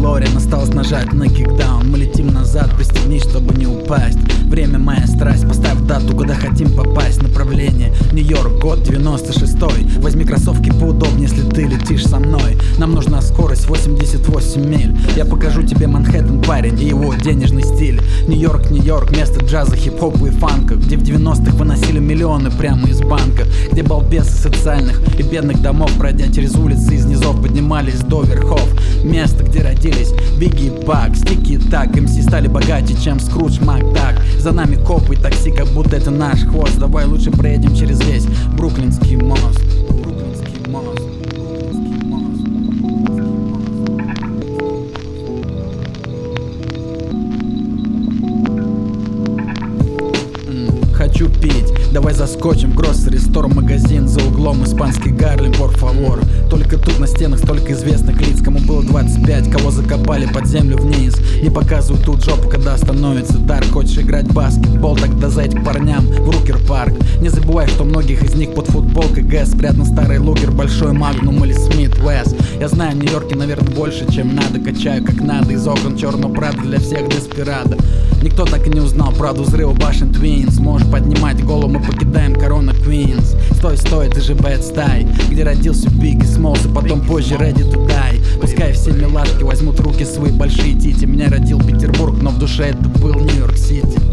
Дилориан, осталось нажать на кикдаун. Мы летим назад, пристегнись, чтобы не упасть. Время моя страсть, поставь дату, куда хотим попасть. Направление Нью-Йорк, год 96-й. Возьми кроссовки поудобнее, если ты летишь со мной. Нам нужна скорость 88 миль. Я покажу тебе Манхэттен, парень, и его денежный стиль. Нью-Йорк, Нью-Йорк, место джаза, хип-хопа и фанка, где в 90-х выносили миллионы прямо из банка, где балбесы социальных и бедных домов, пройдя через улицы из низов, поднимались до верхов. Место, где родились Бигги и Пак, Стики и Так. МС стали богаче, чем Скрудж Макдак. За нами копы и такси, как будто это наш хвост. Давай лучше проедем через весь Бруклинский мост. Бруклинский мост. Бруклинский мост. Хочу пить, давай заскочим в гроссери стор, магазин за углом, испанский Гарлем, por favor. Только тут на стенах столько известных лиц, кому было 25, кого закопали под землю вниз. Не показывают тут жопу, когда становится дар. Хочешь играть в баскетбол, тогда зайди к парням в Рукер парк. Не забывай, что у многих из них под футболкой ГЭС спрятан старый лукер, большой Магнум или Смит Весс. Я знаю, в Нью-Йорке, наверное, больше, чем надо. Качаю как надо из окон черного Прада для всех Деспирадо. Никто так и не узнал правду взрыва башен Твинс. Можешь поднимать голову, мы покидаем Корона Квинс. Стой, стой, ты же Bad Style, где родился Бигги Смолс, и потом позже Ready to Die. Пускай все милашки возьмут в руки свои большие тити. Меня родил Петербург, но в душе это был Нью-Йорк Сити.